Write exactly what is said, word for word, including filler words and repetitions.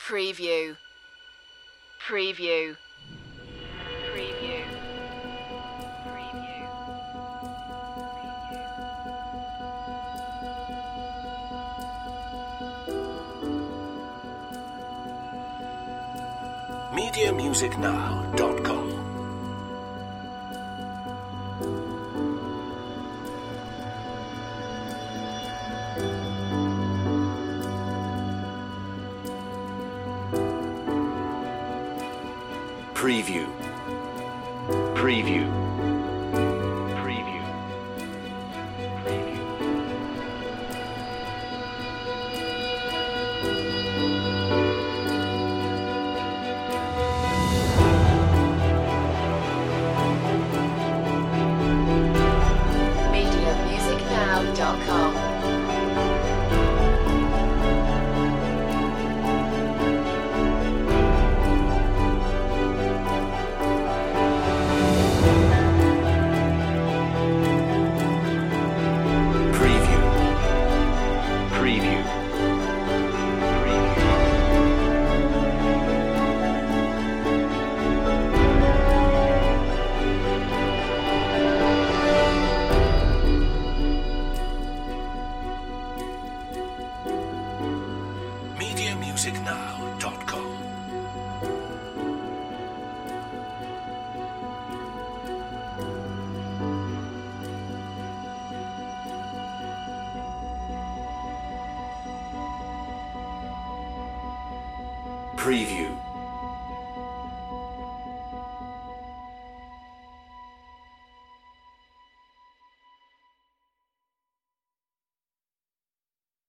Preview. Preview. Preview. Preview. media music now dot com. Preview. Preview. Preview. Preview. media music now dot com. media music now dot com. Preview.